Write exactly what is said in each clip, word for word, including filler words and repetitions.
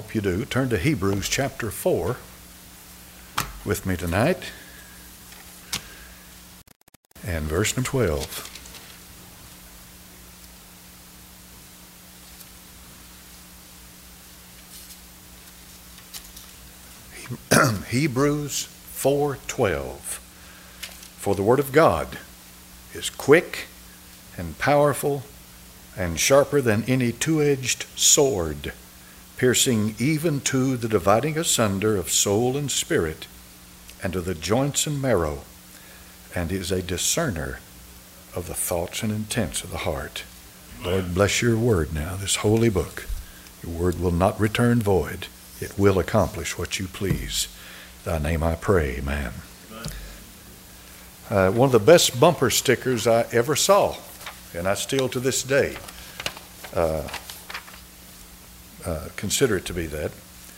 hope you do. Turn to Hebrews chapter four with me tonight. And verse number twelve. Hebrews four twelve. For the word of God is quick and powerful and sharper than any two-edged sword, piercing even to the dividing asunder of soul and spirit, and to the joints and marrow, and is a discerner of the thoughts and intents of the heart. Lord, bless your word now, this holy book. Your word will not return void. It will accomplish what you please. In thy name I pray, amen. Uh, one of the best bumper stickers I ever saw, and I still to this day uh, uh, consider it to be that,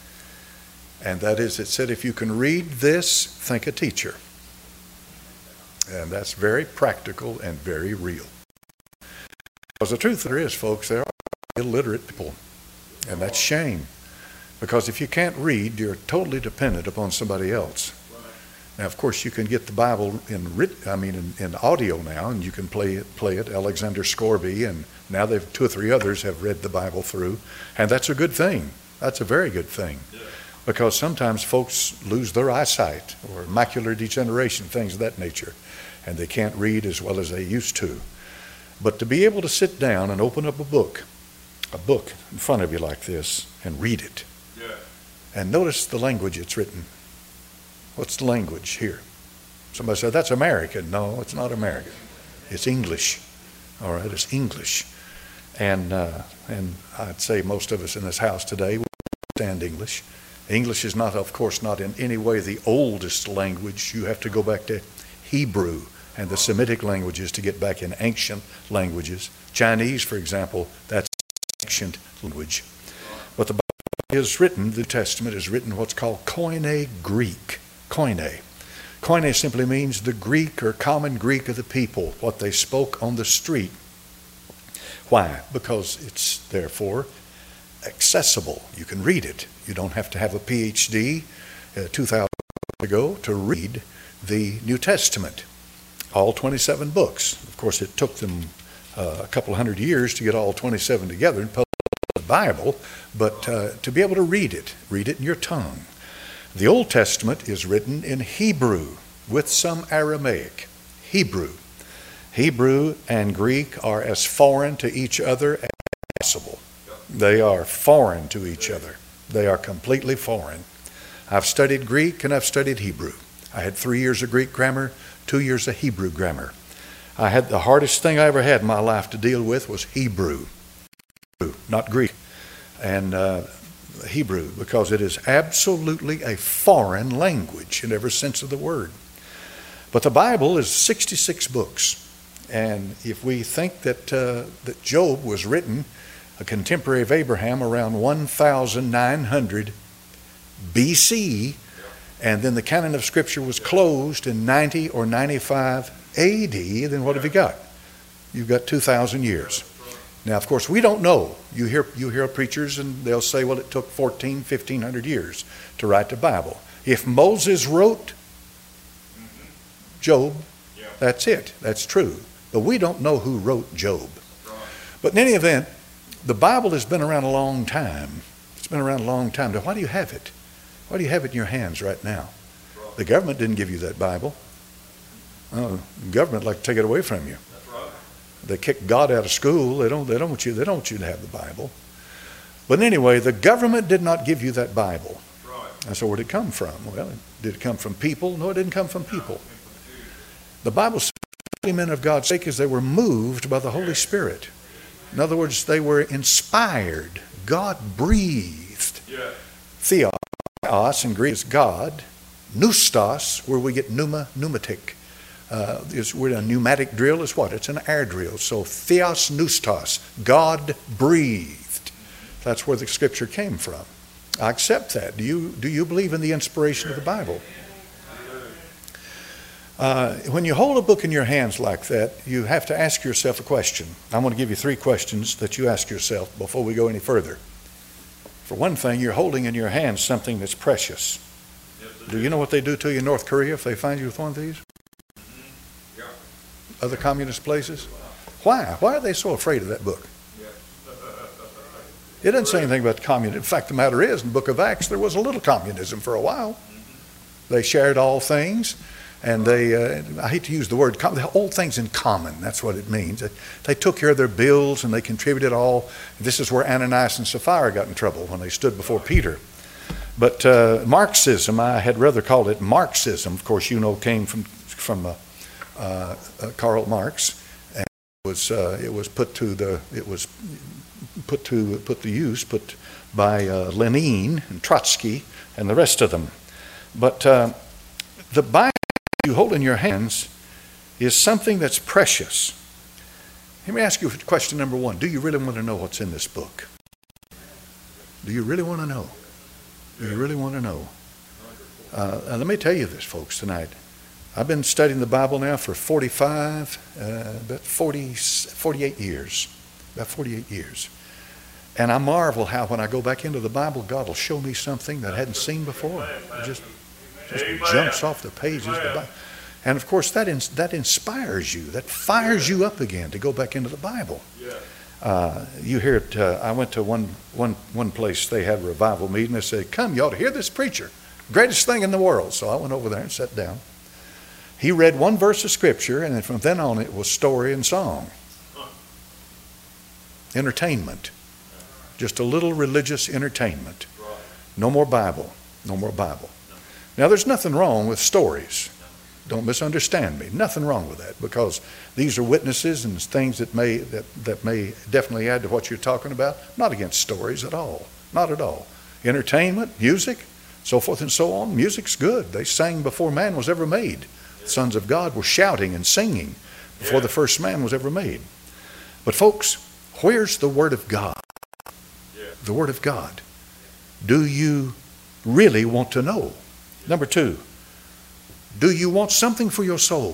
and that is, it said, if you can read this, think a teacher. And that's very practical and very real. Because the truth there is, folks, there are illiterate people, and that's shame. Because if you can't read, you're totally dependent upon somebody else. Now, of course, you can get the Bible in writ- I mean, in, in audio now, and you can play it. Play it. Alexander Scourby, and now they've two or three others have read the Bible through, and that's a good thing. That's a very good thing, yeah. Because sometimes folks lose their eyesight or macular degeneration, things of that nature, and they can't read as well as they used to. But to be able to sit down and open up a book, a book in front of you like this, and read it, yeah. And notice the language it's written. What's the language here? Somebody said, that's American. No, it's not American. It's English. All right, it's English. And uh, and I'd say most of us in this house today understand English. English is not, of course, not in any way the oldest language. You have to go back to Hebrew and the Semitic languages to get back in ancient languages. Chinese, for example, that's ancient language. But the Bible is written, the New Testament is written what's called Koine Greek. Koine. Koine simply means the Greek or common Greek of the people, what they spoke on the street. Why? Because it's therefore accessible. You can read it. You don't have to have a P H D uh, two thousand years ago to read the New Testament. All twenty-seven books. Of course, it took them uh, a couple hundred years to get all twenty-seven together and publish the Bible, but uh, to be able to read it, read it in your tongue. The Old Testament is written in Hebrew with some Aramaic. Hebrew. Hebrew and Greek are as foreign to each other as possible. They are foreign to each other. They are completely foreign. I've studied Greek and I've studied Hebrew. I had three years of Greek grammar, two years of Hebrew grammar. I had the hardest thing I ever had in my life to deal with was Hebrew, not Greek. And uh, Hebrew, because it is absolutely a foreign language in every sense of the word. But the Bible is sixty-six books. And if we think that uh, that Job was written, a contemporary of Abraham, around one thousand nine hundred B C, and then the canon of Scripture was closed in ninety or ninety-five A D, then what have you got? You've got two thousand years. Now, of course, we don't know. You hear you hear preachers and they'll say, well, it took fourteen, fifteen hundred years to write the Bible. If Moses wrote Job, that's it. That's true. But we don't know who wrote Job. But in any event, the Bible has been around a long time. It's been around a long time. Now, why do you have it? Why do you have it in your hands right now? The government didn't give you that Bible. Oh, the government would like to take it away from you. They kick God out of school. They don't, they don't want you, they don't want you to have the Bible. But anyway, the government did not give you that Bible. And so where did it come from? Well, did it come from people? No, it didn't come from people. The Bible says the men of God spake as they were moved by the Holy Spirit. In other words, they were inspired. God breathed. Theos in Greek is God. Pneustos, where we get pneuma, pneumatic. Uh, is where a pneumatic drill is what? It's an air drill. So theos pneustos, God breathed. That's where the Scripture came from. I accept that. Do you do you believe in the inspiration of the Bible? Uh, when you hold a book in your hands like that, you have to ask yourself a question. I'm going to give you three questions that you ask yourself before we go any further. For one thing, you're holding in your hands something that's precious. Do you know what they do to you in North Korea if they find you with one of these? Other communist places? Why? Why are they so afraid of that book? It doesn't say anything about communism. In fact, the matter is, in the book of Acts, there was a little communism for a while. They shared all things, and they, uh, I hate to use the word, all things in common. That's what it means. They took care of their bills, and they contributed all. This is where Ananias and Sapphira got in trouble when they stood before Peter. But uh, Marxism, I had rather called it Marxism. Of course, you know, came from, from uh, uh, uh, Karl Marx, and it was, uh, it was put to the, it was put to put to use, put by uh, Lenin and Trotsky and the rest of them. But uh, the Bible you hold in your hands is something that's precious. Let me ask you question number one. Do you really want to know what's in this book? Do you really want to know? Do you really want to know? Uh, let me tell you this, folks, tonight. I've been studying the Bible now for forty-five, uh, about forty, forty-eight years. About forty-eight years. And I marvel how when I go back into the Bible, God will show me something that I hadn't seen before. It just, just jumps off the pages of the Bible. And of course, that ins- that inspires you. That fires you up again to go back into the Bible. Uh, you hear it. Uh, I went to one, one, one place, they had a revival meeting. They said, come, you ought to hear this preacher. Greatest thing in the world. So I went over there and sat down. He read one verse of Scripture, and then from then on it was story and song. Entertainment. Just a little religious entertainment. No more Bible. No more Bible. Now, there's nothing wrong with stories. Don't misunderstand me. Nothing wrong with that, because these are witnesses and things that may that, that may definitely add to what you're talking about. Not against stories at all. Not at all. Entertainment, music, so forth and so on. Music's good. They sang before man was ever made. The sons of God were shouting and singing before the first man was ever made. But folks, where's the Word of God? The Word of God. Do you really want to know? Number two, do you want something for your soul?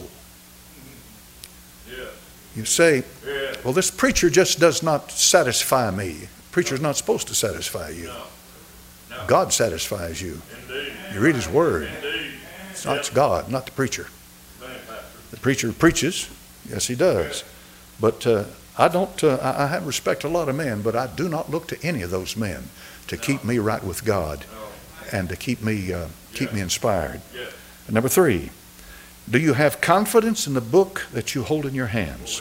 You say, well, this preacher just does not satisfy me. Preacher's not supposed to satisfy you. God satisfies you. You read His Word. It's not it's God, not the preacher. The preacher preaches. Yes, he does. But uh, I don't. Uh, I, I have respect to a lot of men, but I do not look to any of those men to keep me right with God and to keep me uh, keep me inspired. And number three, do you have confidence in the book that you hold in your hands?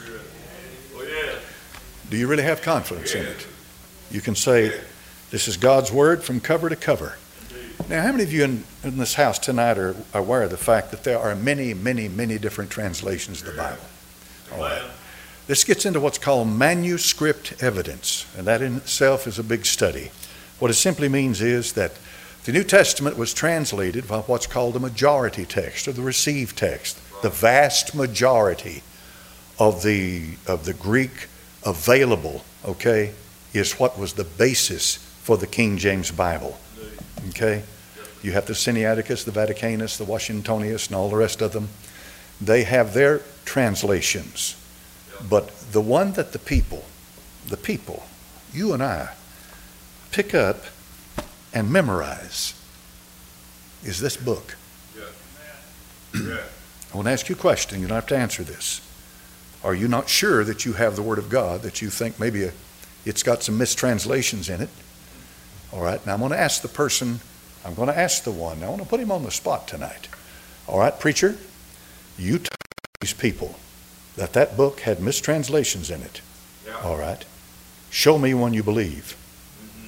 Do you really have confidence in it? You can say, this is God's Word from cover to cover. Now, how many of you in, in this house tonight are aware of the fact that there are many, many, many different translations of the Bible? All right. This gets into what's called manuscript evidence, and that in itself is a big study. What it simply means is that the New Testament was translated by what's called the majority text or the received text. The vast majority of the of the Greek available, okay, is what was the basis for the King James Bible. Okay? You have the Sinaiticus, the Vaticanus, the Washingtonius, and all the rest of them. They have their translations. But the one that the people, the people, you and I, pick up and memorize is this book. I want to ask you a question. You don't have to answer this. Are you not sure that you have the Word of God, that you think maybe a, it's got some mistranslations in it? All right, now I'm going to ask the person, I'm going to ask the one, I want to put him on the spot tonight. All right, preacher, you told these people that that book had mistranslations in it. Yeah. All right, show me one you believe. Mm-hmm.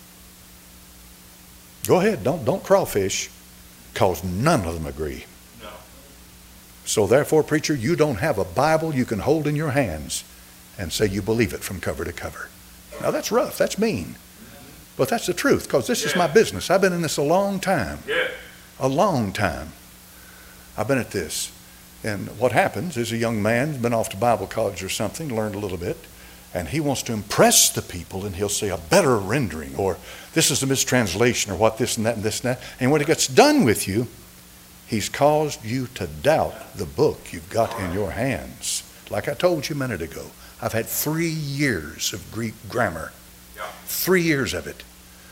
Go ahead, don't, don't crawfish, because none of them agree. No. So therefore, preacher, you don't have a Bible you can hold in your hands and say you believe it from cover to cover. Now that's rough, that's mean. But that's the truth, because this yeah. is my business. I've been in this a long time. Yeah. A long time. I've been at this. And what happens is a young man's been off to Bible college or something, learned a little bit, and he wants to impress the people, and he'll say a better rendering, or this is a mistranslation, or what this and that and this and that. And when it gets done with you, he's caused you to doubt the book you've got in your hands. Like I told you a minute ago, I've had three years of Greek grammar. Three years of it.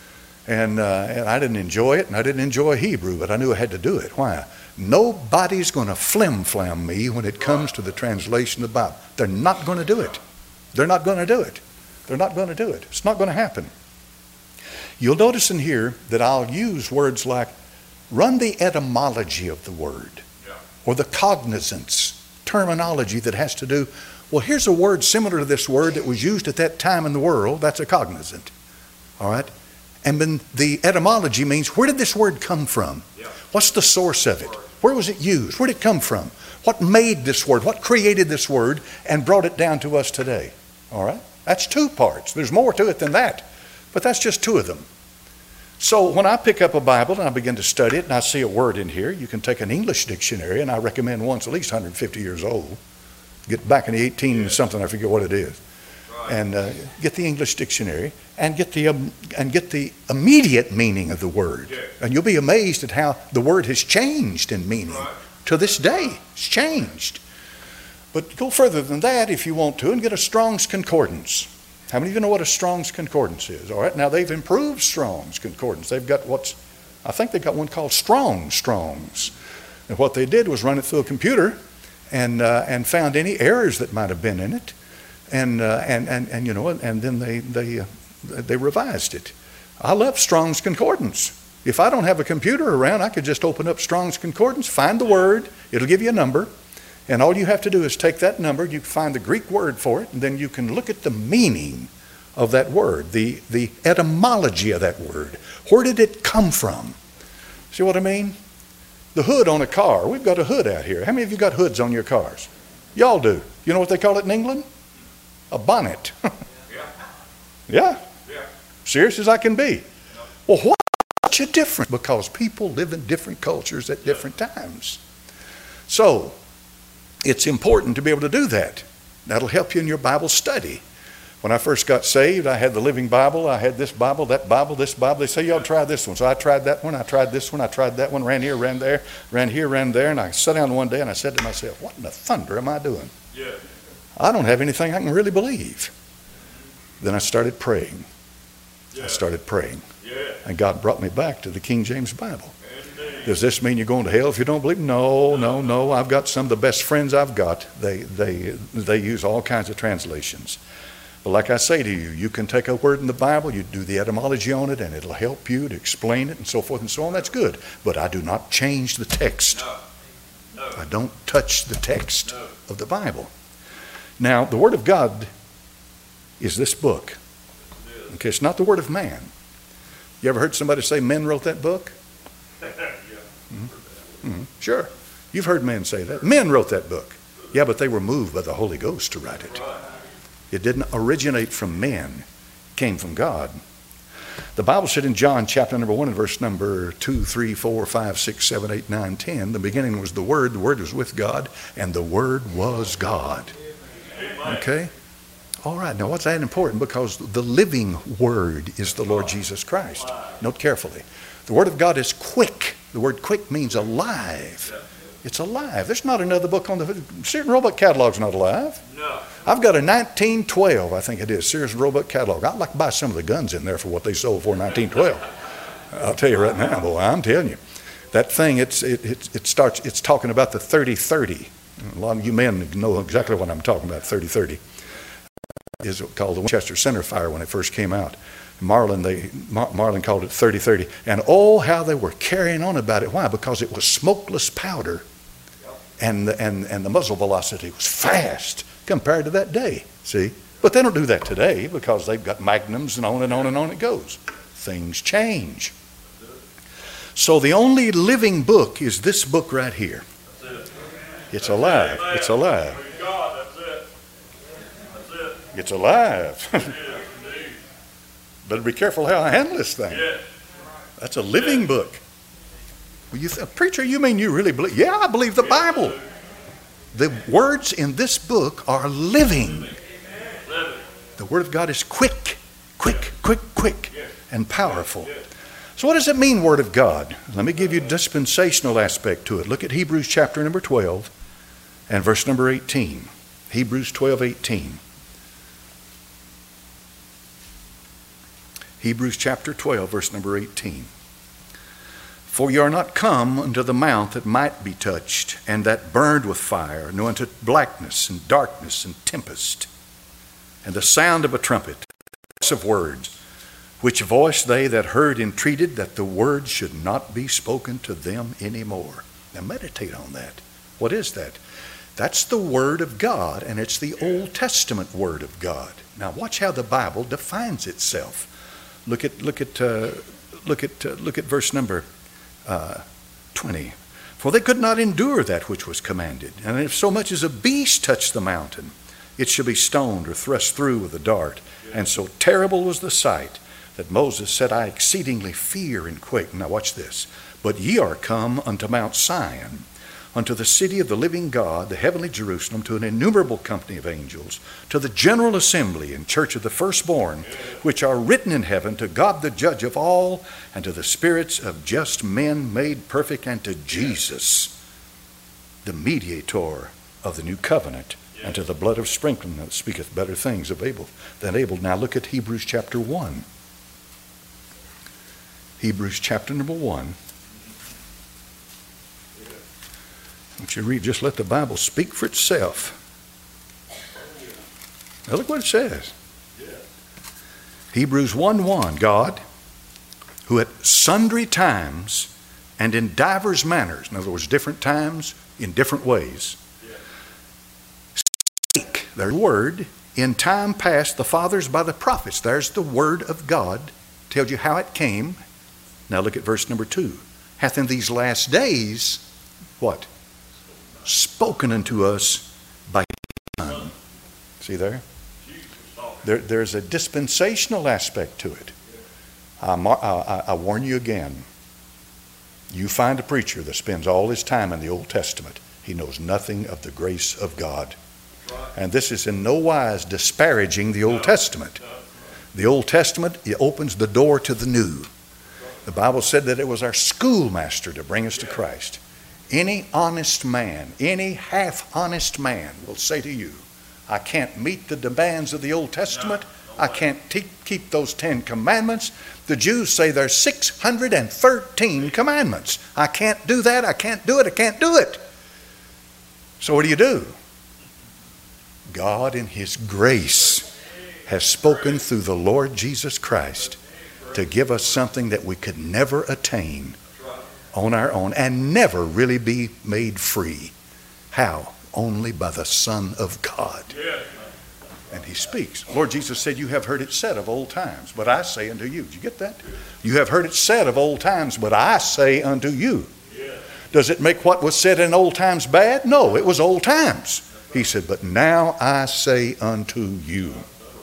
And, uh, and I didn't enjoy it, and I didn't enjoy Hebrew, but I knew I had to do it. Why? Nobody's going to flim-flam me when it comes to the translation of the Bible. They're not going to do it. They're not going to do it. They're not going to do it. It's not going to happen. You'll notice in here that I'll use words like run the etymology of the word, or the cognizance, terminology that has to do, well, here's a word similar to this word that was used at that time in the world. That's a cognizant. All right? And then the etymology means, where did this word come from? Yeah. What's the source of it? Where was it used? Where did it come from? What made this word? What created this word and brought it down to us today? All right? That's two parts. There's more to it than that, but that's just two of them. So when I pick up a Bible and I begin to study it and I see a word in here, you can take an English dictionary, and I recommend one's at least one hundred fifty years old. Get back in the eighteen something, I forget what it is. And uh, get the English dictionary and get the um, and get the immediate meaning of the word. Yeah. And you'll be amazed at how the word has changed in meaning. Right. To this day, it's changed. But go further than that if you want to and get a Strong's Concordance. How many of you know what a Strong's Concordance is? All right, now they've improved Strong's Concordance. They've got what's, I think they've got one called Strong Strong's. And what they did was run it through a computer and uh, and found any errors that might have been in it. And, uh, and, and, and, you know, and then they, they, uh, they revised it. I love Strong's Concordance. If I don't have a computer around, I could just open up Strong's Concordance, find the word, it'll give you a number, and all you have to do is take that number, you find the Greek word for it, and then you can look at the meaning of that word, the, the etymology of that word. Where did it come from? See what I mean? The hood on a car. We've got a hood out here. How many of you got hoods on your cars? Y'all do. You know what they call it in England? A bonnet. Yeah? Yeah. Serious as I can be. Well, what's a difference? Because people live in different cultures at different times. So, it's important to be able to do that. That'll help you in your Bible study. When I first got saved, I had the Living Bible, I had this Bible, that Bible, this Bible. They say, y'all try this one. So I tried that one, I tried this one, I tried that one, ran here, ran there, ran here, ran there, and I sat down one day and I said to myself, what in the thunder am I doing? Yeah. I don't have anything I can really believe. Then I started praying. Yeah. I started praying. Yeah. And God brought me back to the King James Bible. Amen. Does this mean you're going to hell if you don't believe? No, no, no. I've got some of the best friends I've got. They, they, they use all kinds of translations. But like I say to you, you can take a word in the Bible, you do the etymology on it, and it'll help you to explain it and so forth and so on. That's good. But I do not change the text. No. No. I don't touch the text no. of the Bible. Now, the Word of God is this book. Okay, it's not the Word of man. You ever heard somebody say men wrote that book? Mm-hmm. Mm-hmm. Sure. You've heard men say that. Men wrote that book. Yeah, but they were moved by the Holy Ghost to write it. It didn't originate from men. It came from God. The Bible said in John chapter number one and verse number two, three, four, five, six, seven, eight, nine, ten, the beginning was the Word, the Word was with God, and the Word was God. Okay? All right. Now, what's that important? Because the living Word is the Lord Jesus Christ. Note carefully. The Word of God is quick. The word quick means alive. It's alive. There's not another book on the Sears and Roebuck catalog's not alive. No. I've got a nineteen twelve, I think it is, Sears and Roebuck catalog. I'd like to buy some of the guns in there for what they sold for nineteen twelve. I'll tell you right now, boy, I'm telling you. That thing, it's, it, it, it starts, it's talking about the thirty thirty. A lot of you men know exactly what I'm talking about, thirty thirty. Is called the Winchester Center Fire when it first came out. Marlin, they, Mar- Marlin called it thirty thirty. And oh, how they were carrying on about it. Why? Because it was smokeless powder. And the, and, and the muzzle velocity was fast compared to that day. See? But they don't do that today because they've got magnums and on and on and on it goes. Things change. So the only living book is this book right here. It's alive. It's alive. It's alive. Better be careful how I handle this thing. That's a living book. Well, you th- preacher, you mean you really believe? Yeah, I believe the Bible. The words in this book are living. The Word of God is quick, quick, quick, quick, and powerful. So what does it mean, Word of God? Let me give you a dispensational aspect to it. Look at Hebrews chapter number twelve and verse number eighteen. Hebrews twelve, eighteen. Hebrews chapter twelve, verse number eighteen. For ye are not come unto the mount that might be touched, and that burned with fire, nor unto blackness and darkness and tempest, and the sound of a trumpet, of words, which voice they that heard entreated that the word should not be spoken to them any more. Now meditate on that. What is that? That's the Word of God, and it's the Old Testament Word of God. Now watch how the Bible defines itself. Look at look at uh, look at uh, look at verse number uh, twenty. For they could not endure that which was commanded, and if so much as a beast touch the mountain, it shall be stoned or thrust through with a dart. And so terrible was the sight that Moses said, I exceedingly fear and quake. Now watch this. But ye are come unto Mount Sion, unto the city of the living God, the heavenly Jerusalem, to an innumerable company of angels, to the general assembly and church of the firstborn, which are written in heaven, to God the judge of all, and to the spirits of just men made perfect, and to Jesus, the mediator of the new covenant, and to the blood of sprinkling that speaketh better things of Abel than Abel. Now look at Hebrews chapter one. Hebrews chapter number one. Don't you read, just let the Bible speak for itself. Now look what it says. Hebrews one one, God, who at sundry times and in divers manners, in other words, different times, in different ways, spake their word in time past the fathers by the prophets. There's the word of God. Tells you how it came. Now look at verse number two. Hath in these last days, what? Spoken unto us by His Son. See there? there? There's a dispensational aspect to it. I, I, I warn you again. You find a preacher that spends all his time in the Old Testament. He knows nothing of the grace of God. And this is in no wise disparaging the Old Testament. The Old Testament, it opens the door to the new. The Bible said that it was our schoolmaster to bring us to Christ. Any honest man, any half-honest man will say to you, I can't meet the demands of the Old Testament. I can't te- keep those Ten Commandments. The Jews say there's six hundred thirteen commandments. I can't do that. I can't do it. I can't do it. So what do you do? God in His grace has spoken through the Lord Jesus Christ to give us something that we could never attain on our own and never really be made free. How? Only by the Son of God. And He speaks. Lord Jesus said, you have heard it said of old times, but I say unto you. Did you get that? You have heard it said of old times, but I say unto you. Does it make what was said in old times bad? No, it was old times. He said, but now I say unto you.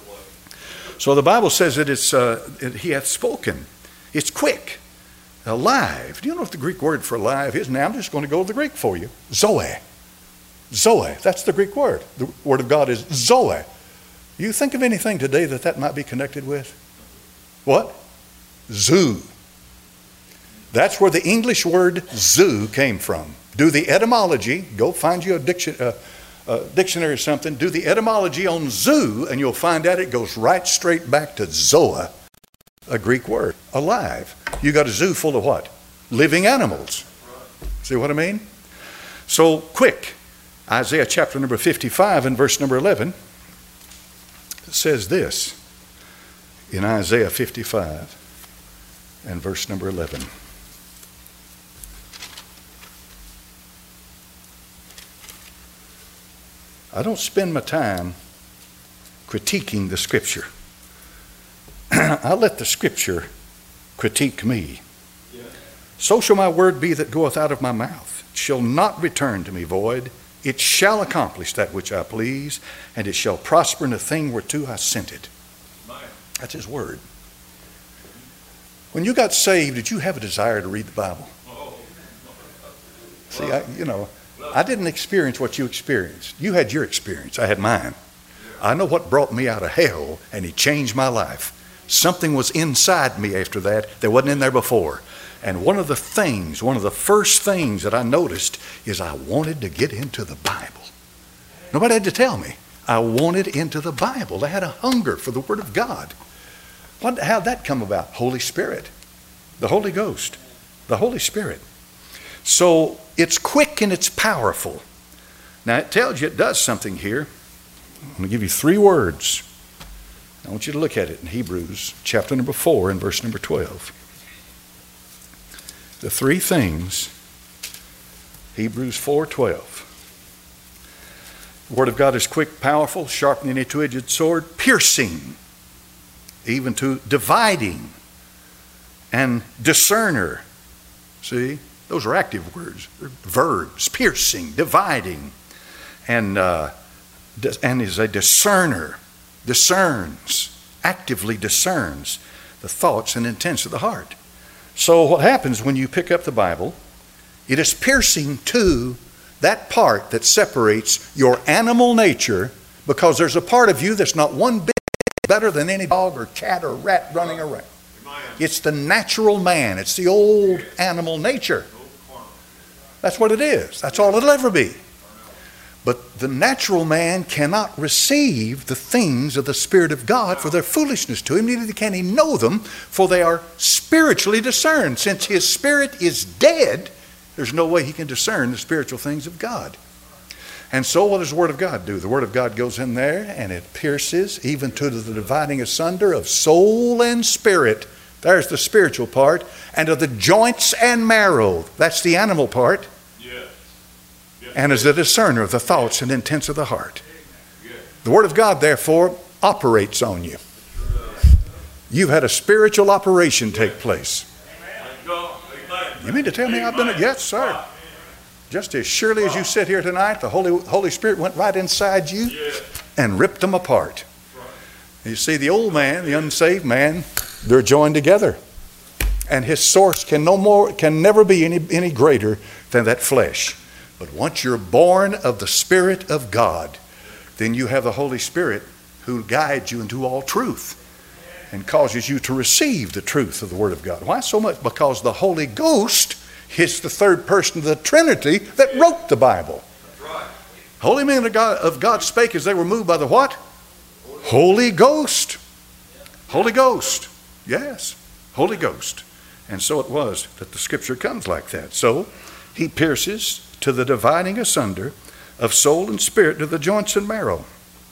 So the Bible says that it's, uh, it, He hath spoken. It's quick. Alive. Do you know what the Greek word for alive is? Now I'm just going to go to the Greek for you. Zoe. Zoe. That's the Greek word. The word of God is Zoe. You think of anything today that that might be connected with? What? Zoo. That's where the English word zoo came from. Do the etymology. Go find you a, diction, uh, a dictionary or something. Do the etymology on zoo and you'll find out it goes right straight back to Zoe. A Greek word, alive. You got a zoo full of what? Living animals. See what I mean? So quick, Isaiah chapter number fifty-five and verse number eleven says this in Isaiah fifty-five and verse number eleven. I don't spend my time critiquing the Scripture. I let the Scripture critique me. Yeah. So shall my word be that goeth out of my mouth. It shall not return to me void. It shall accomplish that which I please, and it shall prosper in the thing whereto I sent it. That's His word. When you got saved, did you have a desire to read the Bible? See, I, you know, I didn't experience what you experienced. You had your experience. I had mine. I know what brought me out of hell, and He changed my life. Something was inside me after that that wasn't in there before. And one of the things, one of the first things that I noticed is I wanted to get into the Bible. Nobody had to tell me. I wanted into the Bible. I had a hunger for the Word of God. What, how'd that come about? Holy Spirit. The Holy Ghost. The Holy Spirit. So it's quick and it's powerful. Now it tells you it does something here. I'm going to give you three words. I want you to look at it in Hebrews chapter number four and verse number twelve. The three things, Hebrews four twelve. The Word of God is quick, powerful, sharper than any two-edged sword, piercing, even to dividing, and discerner. See, those are active words, they're verbs, piercing, dividing, and uh, and is a discerner, discerns, actively discerns the thoughts and intents of the heart. So what happens when you pick up the Bible, it is piercing to that part that separates your animal nature, because there's a part of you that's not one bit better than any dog or cat or rat running around. It's the natural man. It's the old animal nature. That's what it is. That's all it'll ever be. But the natural man cannot receive the things of the Spirit of God, for their foolishness to him, neither can he know them, for they are spiritually discerned. Since his spirit is dead, there's no way he can discern the spiritual things of God. And so what does the Word of God do? The Word of God goes in there and it pierces even to the dividing asunder of soul and spirit. There's the spiritual part. And of the joints and marrow. That's the animal part. Yes. Yes. And is a discerner of the thoughts and intents of the heart. Yes. The Word of God, therefore, operates on you. You've had a spiritual operation take place. You mean to tell me I've done it? Yes, sir. Just as surely as you sit here tonight, the Holy, Holy Spirit went right inside you and ripped them apart. You see, the old man, the unsaved man, they're joined together. And his source can no more, can never be any, any greater than that flesh. But once you're born of the Spirit of God, then you have the Holy Spirit who guides you into all truth and causes you to receive the truth of the Word of God. Why so much? Because the Holy Ghost is the third person of the Trinity that wrote the Bible. That's right. Holy men of God, of God spake as they were moved by the what? Holy Ghost. Holy Ghost. Yes. Holy Ghost. And so it was that the Scripture comes like that. So he pierces to the dividing asunder of soul and spirit, to the joints and marrow.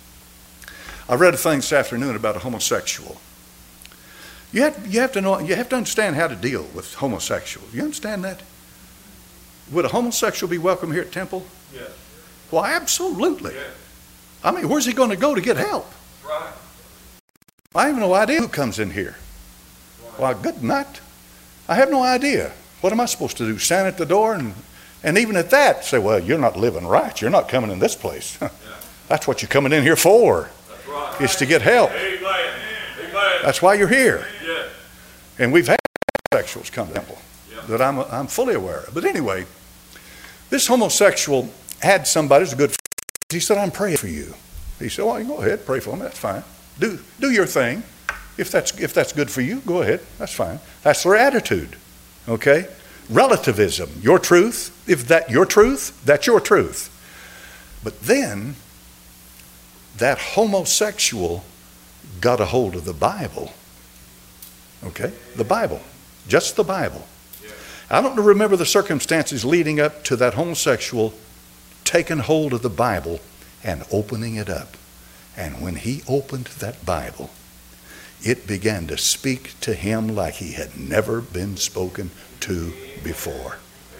I read a thing this afternoon about a homosexual. You have, you have to know, you have to understand how to deal with homosexuals. You understand that? Would a homosexual be welcome here at Temple? Yes. Why, absolutely. Yes. I mean, where's he going to go to get help? Right. I have no idea who comes in here. Right. Why, good night. I have no idea. What am I supposed to do? Stand at the door and, and even at that say, well, you're not living right. You're not coming in this place. Yeah. That's what you're coming in here for. That's right. Is to get help. Amen. Amen. That's why you're here. Yeah. And we've had homosexuals come to the temple yeah. that I'm, I'm fully aware of. But anyway, this homosexual had somebody who's a good friend. He said, I'm praying for you. He said, well, go ahead, pray for me. That's fine. Do, do your thing. If that's, if that's good for you, go ahead. That's fine. That's their attitude. Okay? Relativism. Your truth. If that your truth, that's your truth. But then that homosexual got a hold of the Bible. Okay? The Bible. Just the Bible. I don't remember the circumstances leading up to that homosexual taking hold of the Bible and opening it up. And when he opened that Bible, it began to speak to him like he had never been spoken to before.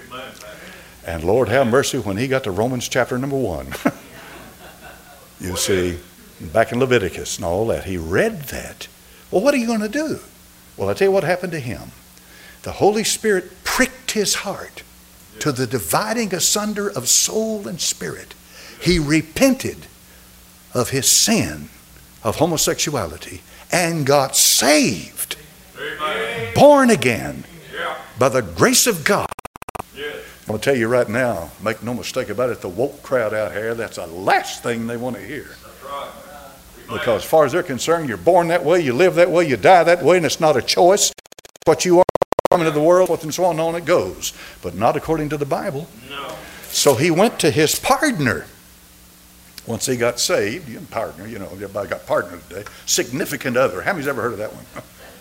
And Lord have mercy, when he got to Romans chapter number one, you see, back in Leviticus and all that, he read that. Well, what are you going to do? Well, I tell you what happened to him. The Holy Spirit pricked his heart to the dividing asunder of soul and spirit. He repented of his sin of homosexuality and got saved. Amen. Born again yeah. by the grace of God. Yeah. I'm going to tell you right now, make no mistake about it, the woke crowd out here, that's the last thing they want to hear. That's right. Because as far as they're concerned, you're born that way, you live that way, you die that way, and it's not a choice. What you are into the world, and so on, on it goes. But not according to the Bible. No. So he went to his partner. Once he got saved, you know, partner, you know, everybody got partner today. Significant other. How many's ever heard of that one?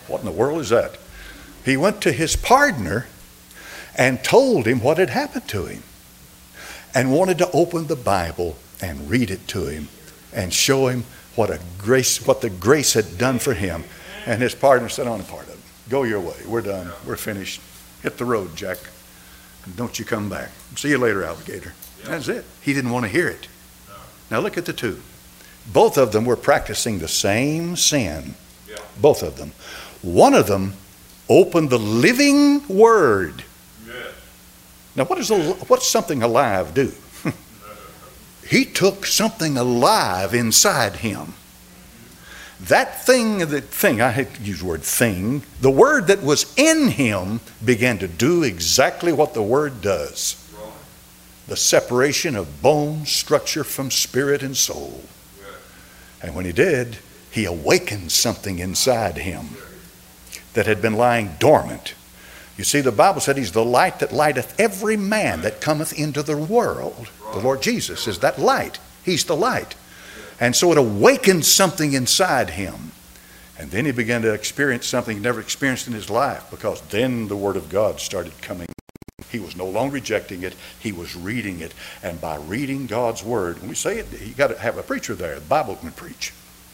What in the world is that? He went to his partner and told him what had happened to him and wanted to open the Bible and read it to him and show him what a grace, what the grace had done for him. And his partner said, "On a part of it. Go your way. We're done. We're finished. Hit the road, Jack. And don't you come back. See you later, alligator." That's it. He didn't want to hear it. Now look at the two. Both of them were practicing the same sin. Both of them. One of them opened the living Word. Now what does a, what's something alive do? He took something alive inside him. That thing, that thing, I hate to use the word thing, the Word that was in him began to do exactly what the Word does. The separation of bone structure from spirit and soul. And when he did, he awakened something inside him that had been lying dormant. You see, the Bible said he's the light that lighteth every man that cometh into the world. The Lord Jesus is that light. He's the light. And so it awakened something inside him. And then he began to experience something he never experienced in his life, because then the Word of God started coming. He was no longer rejecting it. He was reading it. And by reading God's Word, when we say it, you got to have a preacher there. The Bible can preach.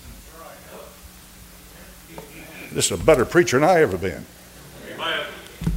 This is a better preacher than I ever been. Amen.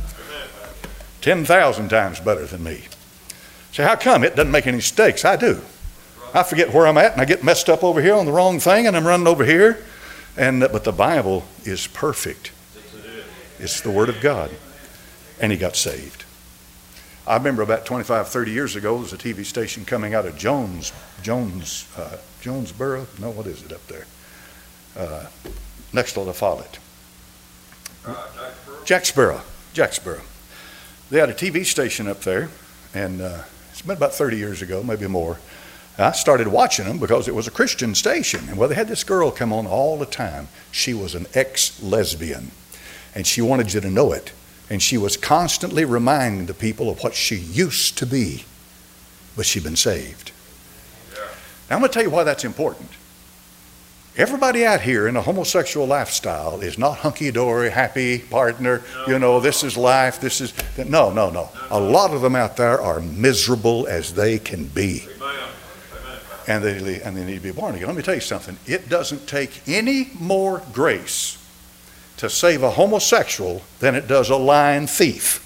ten thousand times better than me. Say, how come? It doesn't make any mistakes. I do. I forget where I'm at, and I get messed up over here on the wrong thing, and I'm running over here. And But the Bible is perfect. It's the Word of God. And he got saved. I remember about twenty-five, thirty years ago, there was a T V station coming out of Jones, Jones, uh, Jonesboro. No, what is it up there? Uh, next to La Follette. Uh, Jacksboro. Jacksboro. They had a T V station up there, and uh, it's been about thirty years ago, maybe more. I started watching them because it was a Christian station. And well, they had this girl come on all the time. She was an ex-lesbian, and she wanted you to know it. And she was constantly reminding the people of what she used to be, but she'd been saved. Yeah. Now, I'm going to tell you why that's important. Everybody out here in a homosexual lifestyle is not hunky-dory, happy partner. No. You know, this is life. This is no, no, no. A lot of them out there are miserable as they can be. Amen. And they, and they need to be born again. Let me tell you something. It doesn't take any more grace to save a homosexual than it does a lying thief.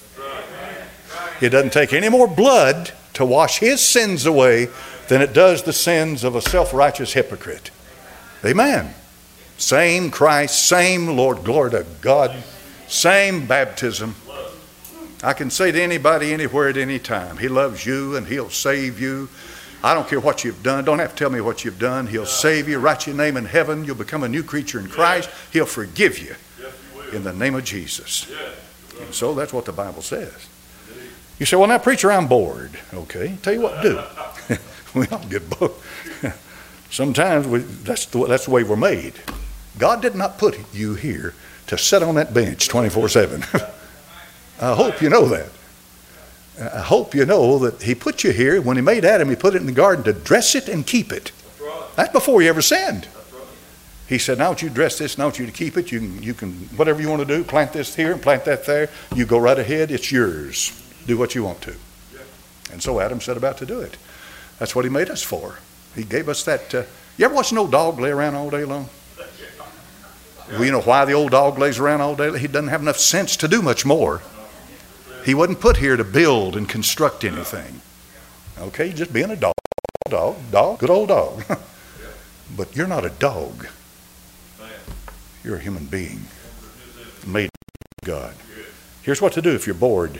It doesn't take any more blood to wash his sins away than it does the sins of a self-righteous hypocrite. Amen. Same Christ, same Lord, glory to God, same baptism. I can say to anybody, anywhere, at any time, He loves you and He'll save you. I don't care what you've done. Don't have to tell me what you've done. He'll save you, write your name in heaven. You'll become a new creature in Christ. He'll forgive you in the name of Jesus. And so that's what the Bible says. You say, well, now, preacher, I'm bored. Okay, tell you what to do. We all get bored. Sometimes we, that's, the, that's the way we're made. God did not put you here to sit on that bench twenty-four seven. I hope you know that. I hope you know that He put you here. When He made Adam, He put it in the garden to dress it and keep it. That's before He ever sinned. He said, now I want you to dress this, now I want you to keep it. You can, you can, whatever you want to do, plant this here and plant that there. You go right ahead. It's yours. Do what you want to. And so Adam set about to do it. That's what He made us for. He gave us that. Uh, you ever watch an old dog lay around all day long? Well, you know why the old dog lays around all day? He doesn't have enough sense to do much more. He wasn't put here to build and construct anything. Okay, just being a dog, dog, dog, good old dog. But you're not a dog. You're a human being made by God. Here's what to do if you're bored.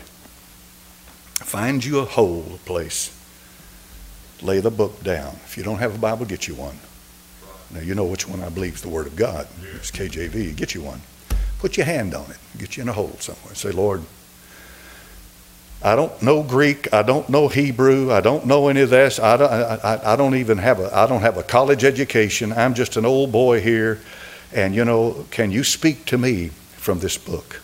Find you a hole, a place. Lay the book down. If you don't have a Bible, get you one. Now, you know which one I believe is the Word of God. It's K J V. Get you one. Put your hand on it. Get you in a hole somewhere. Say, Lord, I don't know Greek. I don't know Hebrew. I don't know any of this. I don't, I, I don't even have a, I don't have a college education. I'm just an old boy here. And, you know, can you speak to me from this book?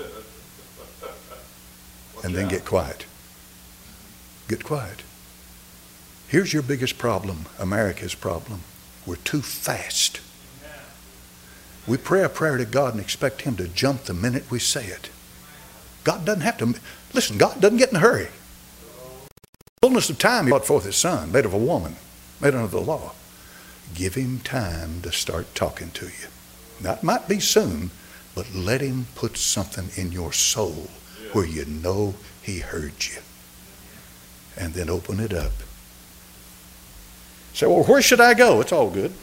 And then get quiet. Get quiet. Here's your biggest problem, America's problem. We're too fast. We pray a prayer to God and expect Him to jump the minute we say it. God doesn't have to, listen, God doesn't get in a hurry. Fullness of time, He brought forth His Son, made of a woman, made under the law. Give Him time to start talking to you. Now, it might be soon, but let Him put something in your soul where you know He heard you. And then open it up. Say, well, where should I go? It's all good.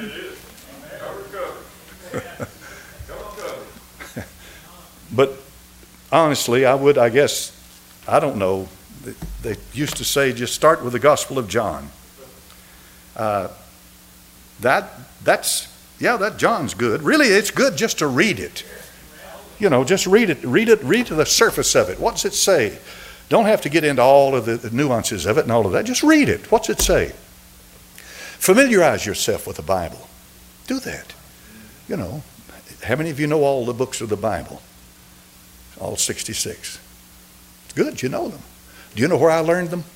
But honestly, I would, I guess, I don't know. They used to say, just start with the Gospel of John. Uh, that, that's, yeah, that John's good. Really, it's good just to read it. You know, just read it, read it, read to the surface of it. What's it say? Don't have to get into all of the, the nuances of it and all of that. Just read it. What's it say? Familiarize yourself with the Bible. Do that. You know, how many of you know all the books of the Bible? All sixty-six. It's good, you know them. Do you know where I learned them?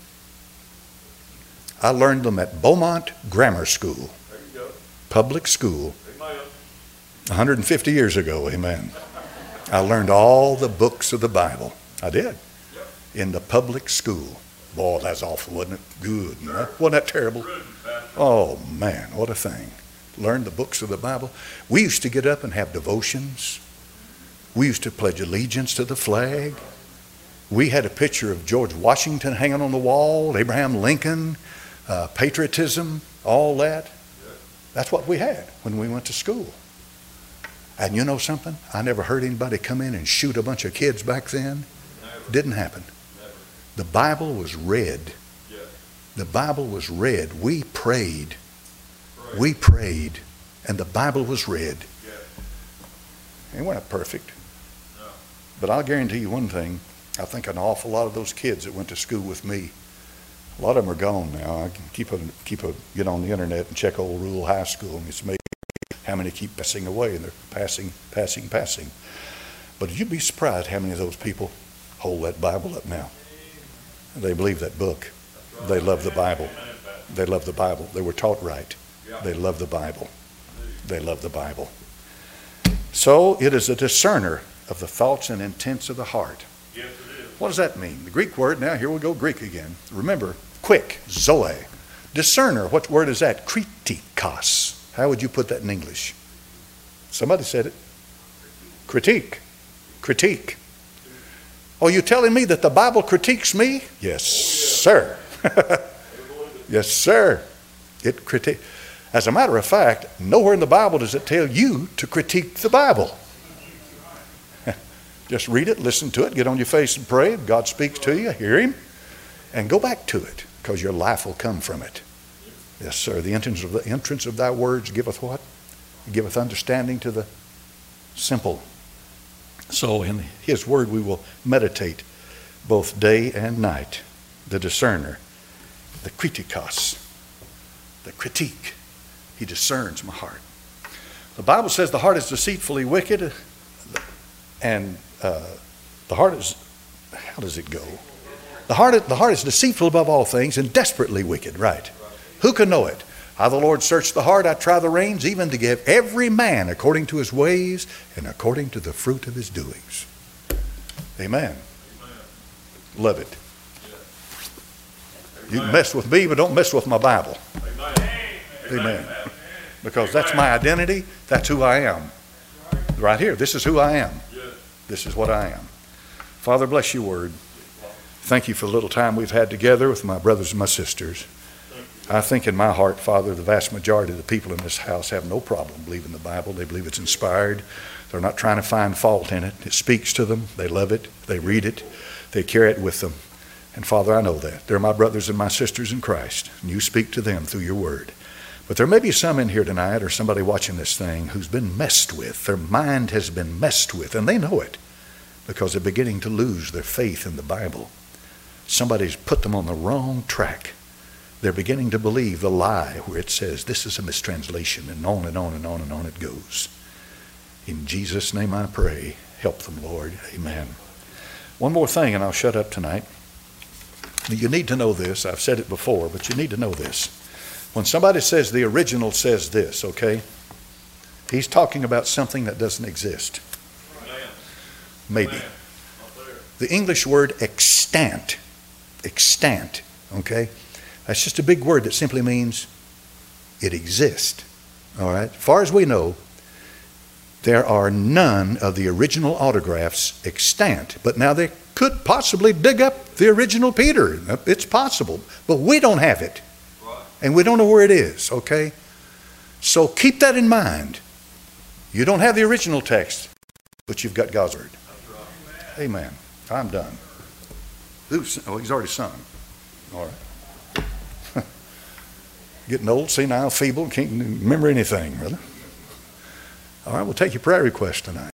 I learned them at Beaumont Grammar School. There you go. Public school. Amen. one hundred fifty years ago, amen. I learned all the books of the Bible. I did. Yep. In the public school. Boy, that's awful, wasn't it? Good. Sure. Wasn't that terrible? Oh, man, what a thing. Learn the books of the Bible. We used to get up and have devotions. We used to pledge allegiance to the flag. We had a picture of George Washington hanging on the wall, Abraham Lincoln, uh, patriotism, all that. That's what we had when we went to school. And you know something? I never heard anybody come in and shoot a bunch of kids back then. Never. Didn't happen. Never. The Bible was read. Yes. The Bible was read. We prayed. Right. We prayed. And the Bible was read. Yes. And we're not perfect. No. But I'll guarantee you one thing. I think an awful lot of those kids that went to school with me, a lot of them are gone now. I can keep a, keep a, get on the internet and check old rural high school, and it's amazing how many keep passing away, and they're passing, passing, passing. But you'd be surprised how many of those people hold that Bible up now. They believe that book. They love the Bible. They love the Bible. They were taught right. They love the Bible. They love the Bible. So it is a discerner of the thoughts and intents of the heart. Yes, it is. What does that mean? The Greek word, now here we go Greek again. Remember, quick, zoe. Discerner, what word is that? Kritikos. How would you put that in English? Somebody said it. Critique. Critique. Oh, you telling me that the Bible critiques me? Yes, sir. Yes, sir. It critique. As a matter of fact, nowhere in the Bible does it tell you to critique the Bible. Just read it, listen to it, get on your face and pray. God speaks to you, hear Him, and go back to it, because your life will come from it. Yes, sir. The entrance of the entrance of thy words giveth what? Giveth understanding to the simple. So in His word we will meditate both day and night. The discerner, the kritikos, the critique. He discerns my heart. The Bible says the heart is deceitfully wicked, and uh, the heart is, how does it go? The heart, the heart is deceitful above all things and desperately wicked, right? Who can know it? I, the Lord, search the heart, I try the reins, even to give every man according to his ways and according to the fruit of his doings. Amen. Amen. Love it. Yes. You can mess with me, but don't mess with my Bible. Amen. Amen. Because that's my identity. That's who I am. Right here. This is who I am. This is what I am. Father, bless your word. Thank you for the little time we've had together with my brothers and my sisters. I think in my heart, Father, the vast majority of the people in this house have no problem believing the Bible. They believe it's inspired. They're not trying to find fault in it. It speaks to them. They love it. They read it. They carry it with them. And Father, I know that. They're my brothers and my sisters in Christ. And you speak to them through your word. But there may be some in here tonight or somebody watching this thing who's been messed with. Their mind has been messed with, and they know it because they're beginning to lose their faith in the Bible. Somebody's put them on the wrong track. They're beginning to believe the lie where it says this is a mistranslation, and on and on and on and on it goes. In Jesus' name I pray. Help them, Lord. Amen. One more thing, and I'll shut up tonight. You need to know this. I've said it before, but you need to know this. When somebody says the original says this, okay? He's talking about something that doesn't exist. Amen. Maybe. Amen. Up there. The English word extant, extant, okay? That's just a big word that simply means it exists, all right? As far as we know, there are none of the original autographs extant. But now they could possibly dig up the original Peter. It's possible. But we don't have it. Right. And we don't know where it is, okay? So keep that in mind. You don't have the original text, but you've got God's word. That's right. Amen. I'm done. Oops. Oh, he's already sung. All right. Getting old, senile, feeble, can't remember anything, brother. All right, we'll take your prayer request tonight.